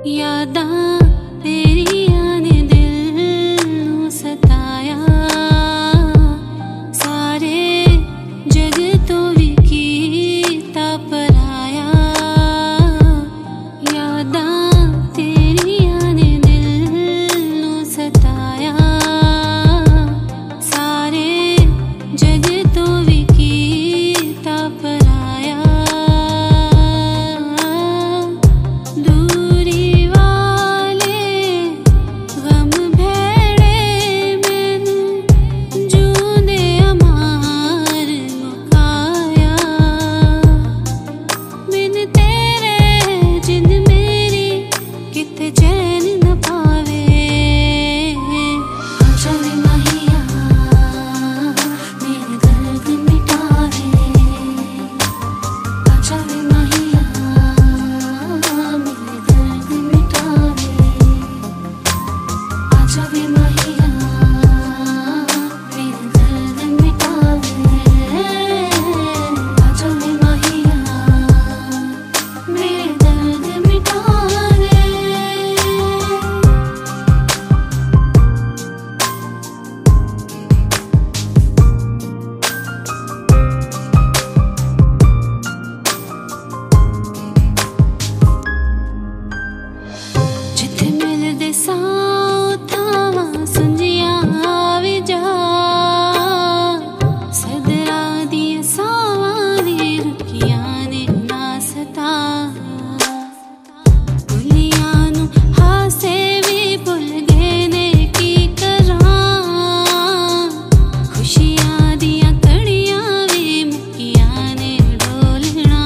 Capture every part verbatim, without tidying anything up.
यादां तेरियां ने दिल नूं सताया, सारे जग तो भी कीता पराया। यादां तेरियां ने दिल नूं सताया, सारे जग तो भी कीता पराया। दूरी वाले गम भेड़े मैनू जूंदे अमार मुकाया। बिन तेरे जिंद मेरी किते चैन न पावे। आजा वे माहिया मेरे दर्द मिटावे। आजा वे माहिया मेरे दर्द मिटावे। आजा वे माहिया मेरे दर्द मिटावे। आजा वे माहिया मेरे दर्द मिटावे। जिथे मिलदे सां थावां सुंजियां आवी जा। सदरां दियां सावां वी रुकियां ने ना सता। भुलियां नूं हासे वी भुल गए ने की करां। खुशियां दियां कड़ियां वी मुक्कियां ने डोलना।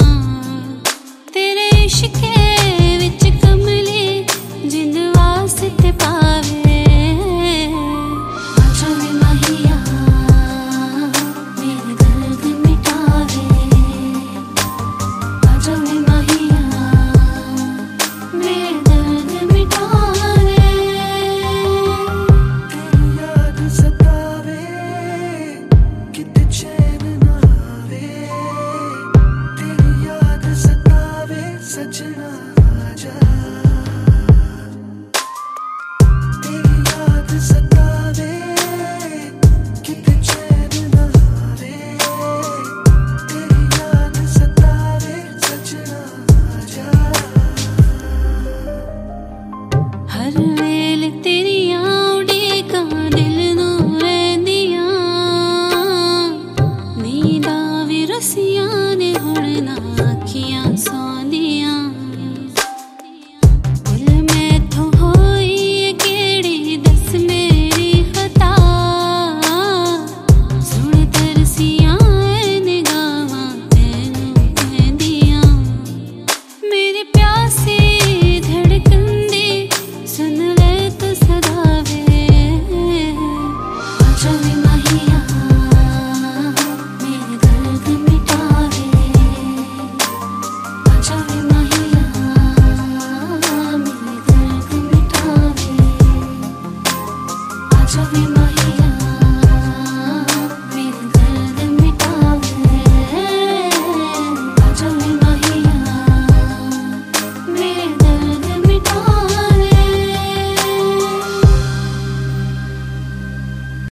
तेरे इश्के विच कमली जिंद वास्ते पावे।